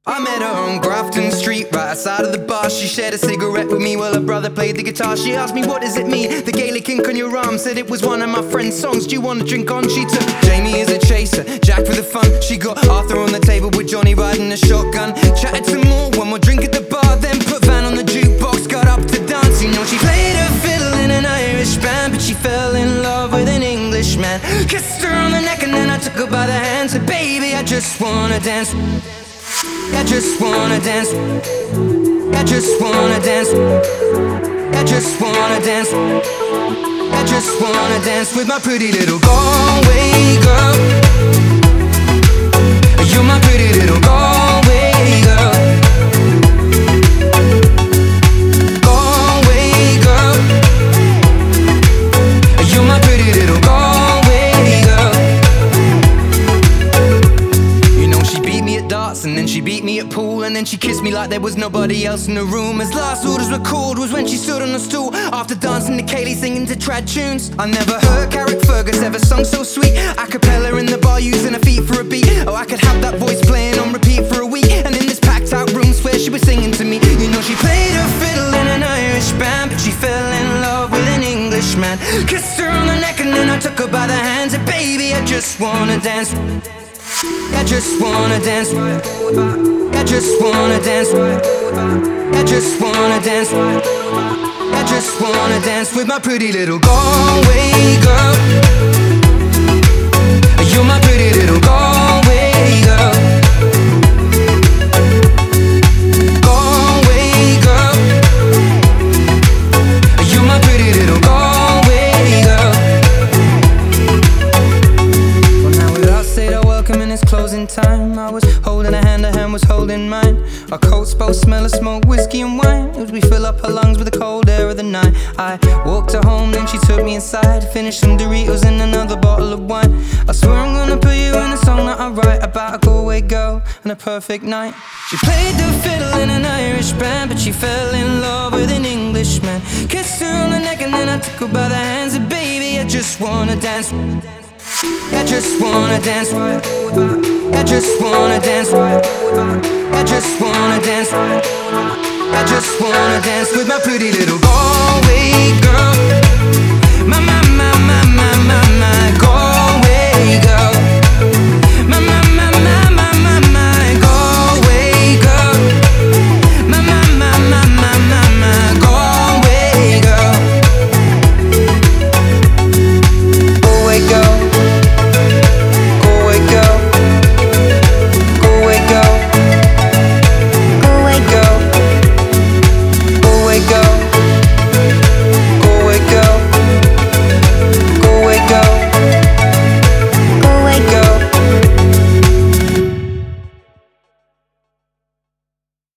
I met her on Grafton Street, right outside of the bar. She shared a cigarette with me while her brother played the guitar. She asked me, what does it mean, the Gaelic ink on your arm? Said it was one of my friend's songs. Do you want to drink on? She took Jamie as a chaser, Jack for the fun. She got Arthur on the table with Johnny riding a shotgun. Chatted some more, one more drink at the bar, then put Van on the jukebox, got up to dance. You know she played her fiddle in an Irish band, but she fell in love with an Englishman. Kissed her on the neck and then I took her by the hand. Said, baby, I just wanna dance. I just wanna dance. I just wanna dance. I just wanna dance. I just wanna dance with my pretty little Galway girl. You're my pretty little Galway girl. Galway girl. You're my pretty little Galway girl. You know she beat me at darts and then she beat me at pool, and then she kissed me like there was nobody else in the room. As last orders were called was when she stood on a stool after dancing to Kaylee, singing to trad tunes. I never heard Carrick Fergus ever sung so sweet. A cappella in the bar using her feet for a beat. Oh, I could have that voice playing on repeat for a week. And in this packed out room, swear she was singing to me. You know she played her fiddle in an Irish band, but she fell in love with an Englishman. Kissed her on the neck and then I took her by the hands. And baby, I just wanna dance. I just wanna dance. I just wanna dance. I just wanna dance. I just wanna dance with my pretty little Galway girl. You're my pretty little Galway girl. Galway girl. You're my pretty little Galway girl. Well, now we're outside our welcome and it's closing time. I was holding her hand was holding mine. Our coats both smell of smoke, whiskey and wine, as we fill up her lungs with the cold air of the night. I walked her home, then she took me inside, finished some Doritos and another bottle of wine. I swear I'm gonna put you in a song that I write about a Galway girl and a perfect night. She played the fiddle in an Irish band, but she fell in love with an Englishman. Kissed her on the neck and then I took her by the hands. And baby, I just wanna dance. I just wanna dance. I just wanna dance. I just wanna dance. I just wanna dance with my pretty little Galway girl.